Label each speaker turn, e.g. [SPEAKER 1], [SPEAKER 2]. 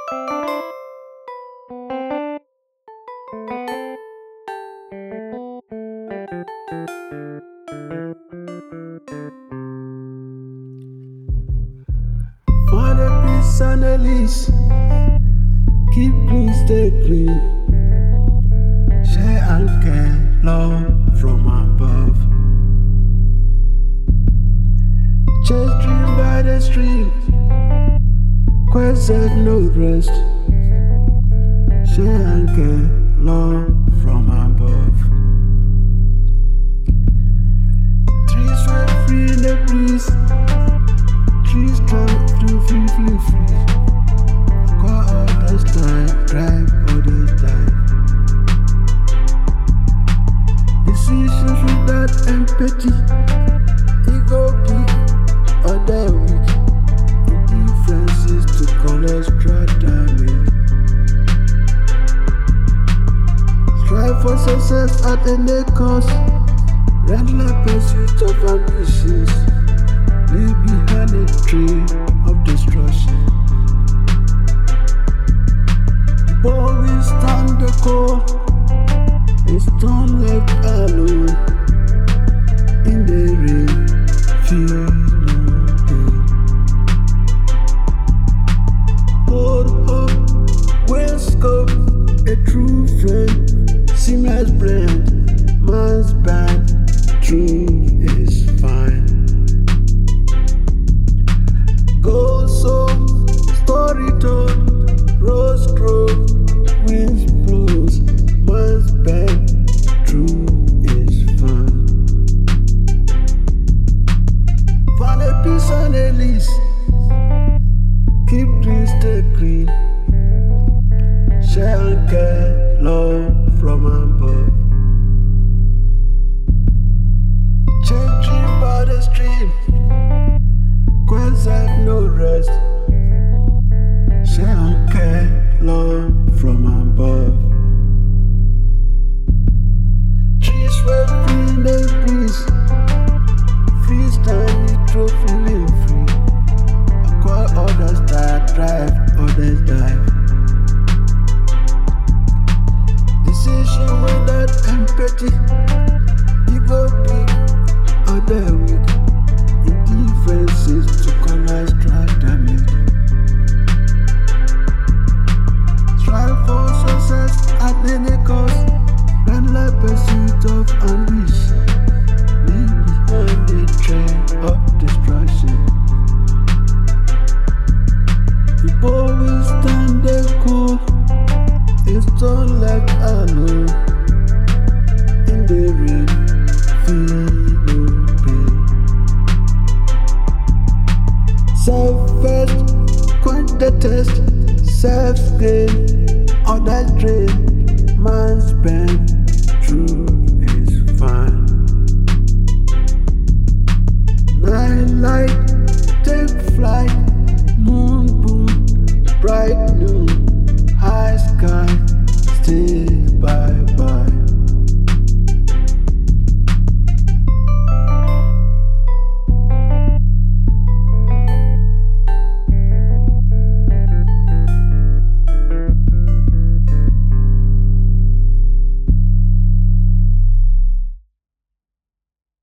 [SPEAKER 1] Find a peace and a lease. Keep clean, stay clean. Share and care, love from above. Chase dream by the stream. Quest no rest. Share and care, love from above. Trees were free in the breeze. Trees come through free. Call others die, drive others die. Decisions without empathy. Ego geek, other weak. Indifferences to cholesterol damage. Strive for success at any cost. Relentless pursuit of ambitions. Leave behind a trail of destruction. People will stand the cold. A storm left alone. In the rain, feel no pain. Hold up, well scope, a true friend. Seamless blend, man's bad, true is fine. Gold soul, story told, rose grove, winds blows, man's bad, true is fine. Find a peace and a lease. Keep clean, stay clean. Share and care, love from above. Change dream by the stream. Quest no rest. Share and care, love from above. Trees were free in the breeze. Freestyle nitro feeling free. Acquire others die, drive others die. Decision without empathy. Ego big, other weak. Indifferences to cholesterol damage. Strive for success at any cost. Relentless pursuit of ambition. Leave behind a trail of destruction. People will stand the cold. A storm left alone. In the rain, feel no pain. Self-first, quench the test. Self-gain, others drain. Man's bent, true is fine. Night light, take flight. Moon boom, bright noon. High sky,